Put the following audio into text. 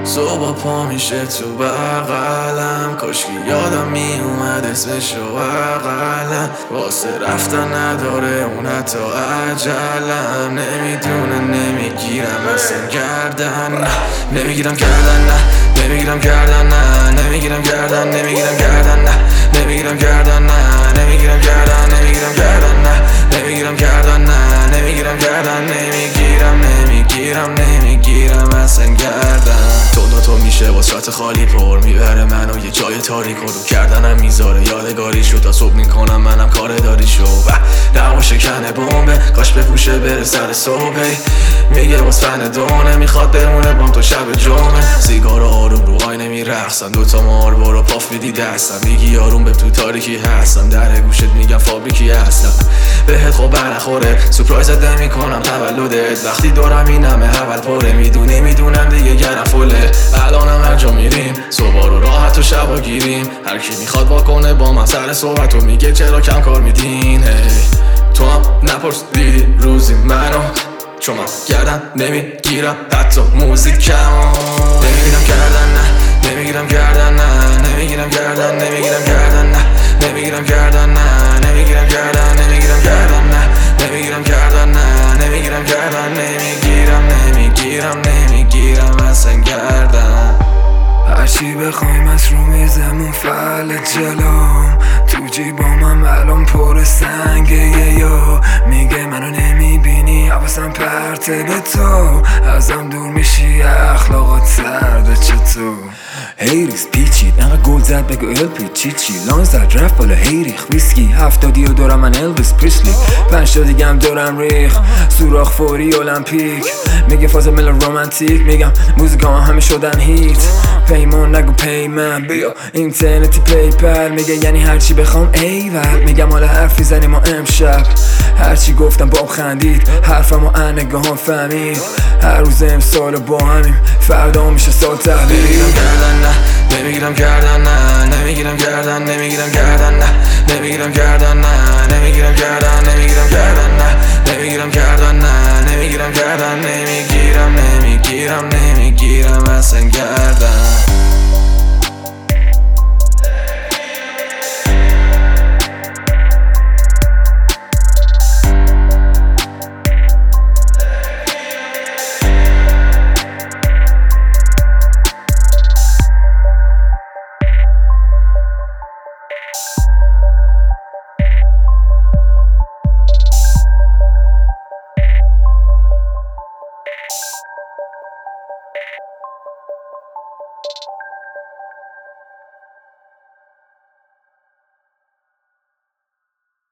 صبح پا میشه تو بغلم، کاشکی یادم میومد اسمشو بغلم. واسه رفتن نداره اون حتی عجلم. نمیدونه نمیگیرم اصلا گردن، نه نمیگیرم گردن، نه نمیگیرم گردن، نه نمیگیرم گردن، نمیگیرم گردن، نه نمیگیرم گردن، نه نمیگیرم گردن، نمیگیرم گردن، نه نمیگیرم گردن، نه نمیگیرم گردن، نمیگیرم اصلا گردن. تو میشه با ساعت خالی پر میبره منو یه جای تاریک و رو کردنم میذاره یادگاری شد. تا صبح میکنم منم کار داری شو نوا شکنه بمبه، کاش بپوشه بره سر صبحی. میگه باز فن دونه میخواد بمونه بام تو شب جمعه. سیگار آروم رو آینه میرقصن، دوتا مار برو پاف میدی دستم. میگی آروم به تو تاریکی هستم، در گوشت میگم فابریکی هستم. بهت خب برنخوره سورپرایزت نمیکنم تولدت، وقتی دورم این همه اول پره. میدونم دیگه گرم فله، الانم هر جا میریم صبح رو راحت و شبا گیریم. هر کی میخواد واکنه با من سر صحبت و میگه چرا کم کار میدین. تو هم نپرس دیدی روزی منو، چون من گردن نمیگیرم حتی موزیکمو. نمیگیرم گردن، نه نمیگیرم گردن، نه نمیگیرم گردن، نمیگیرم گردن، نه نمیگیرم گردن، نه نمیگیرم گردن، نمیگیرم گردن، نه نمیگیرم گردن، نه نمیگیرم گردن، نمیگیرم اصلا گردن. هرچی بخوایم از رو میزمون فعل جلوم، تو جیبامم الان پر سنگه. یا میگه منو نمیبینی حواسم پرته به تو، ازم دور میشی اخلاقات سرده چطور. هیریس پیچید انقدر گل زد بگو الپی چی لان زد رفت بالا هیریخ ویسکی 70 و دورم من الویس پریسلی 5 تا دیگه هم دورم ریخ سوراخ فوری المپیک. میگه فاز مل رومانتیک، میگم موزیکا همه شدن هیت. پیمان نگو پیمن بیا اینترنتی پیپر. میگه یعنی هرچی بخوام ایول، میگم حالا حرفی زنیم و امشب. هرچی گفتم بام خندید، حرفم و نگاهام فهمید. هر روز امسال با همیم، فردا میشه سال تحویل. نمیگیرم گردن، نه نمیگیرم گردن، نمیگیرم گردن، نه نمیگیرم گردن، نه نمیگیرم گردن، نمیگیرم گردن، نه نمیگیرم گردن، نه نمیگیرم گردن، نمیگیرم اصلا گردن.